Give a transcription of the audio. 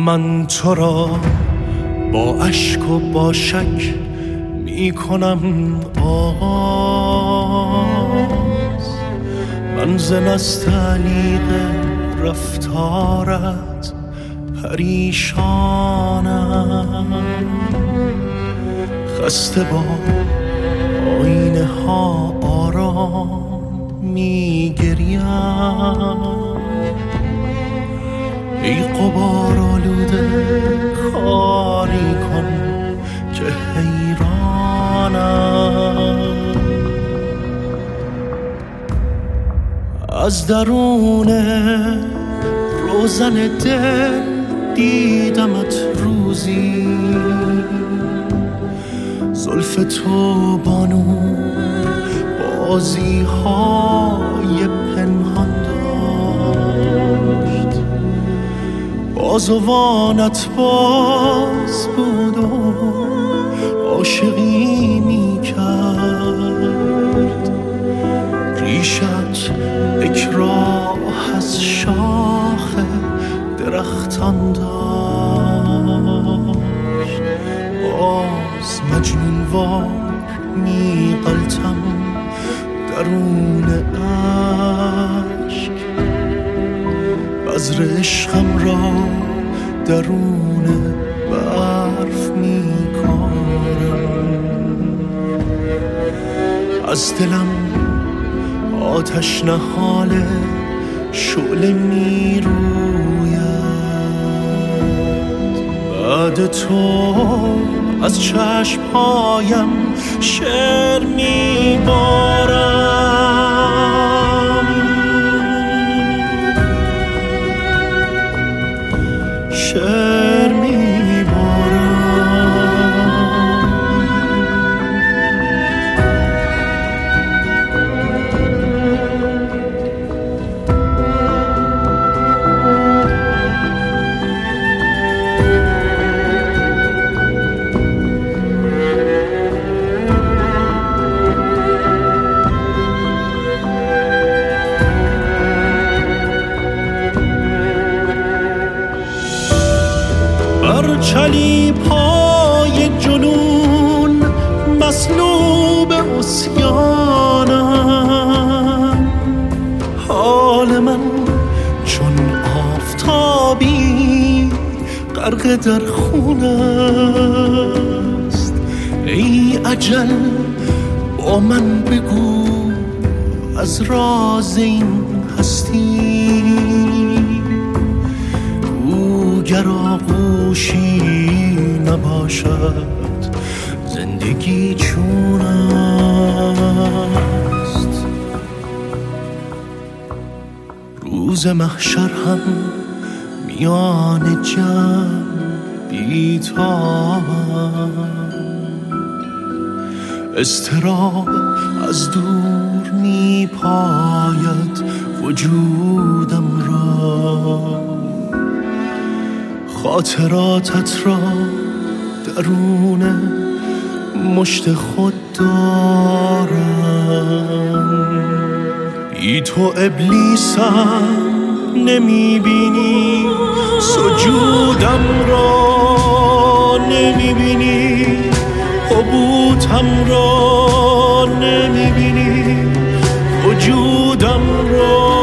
من تو را با اشک و با شک می کنم آغاز. من ز نستعلیق رفتارت پریشانم، خسته با آینه ها آرام می گریم. ای غبار آلوده کاری کن که حیرانم. از درون روزن دل دیدمت روزی، زلف تو بانو بازی های پنهان داشت. بازوانت باز بود و عاشقی می کرد. ریشت یک راه از شاخ درختان داشت. باز مجنون وار می غلطم درون عشق. بذر عشقم را درون برف می کارم. از دلم آتش نهال شعله می روید. بعد تو از چشمهایم شعر می بارم. شعر می بارم. چلی پای جنون مسلوب عصیانم. حال من چون آفتابی غرق در خون است. ای اجل با من بگو از راز این هستی. گر آغوشی نباشد زندگی چون است. روز محشر هم میان جمع بی‌تابم. اضطراب از دور می پاید وجودم را. خاطراتت را درون مشت خود دارم. بی تو ابلیسم نمی بینی، سجودم را نمی بینی، حبوطم را نمی بینی، وجودم را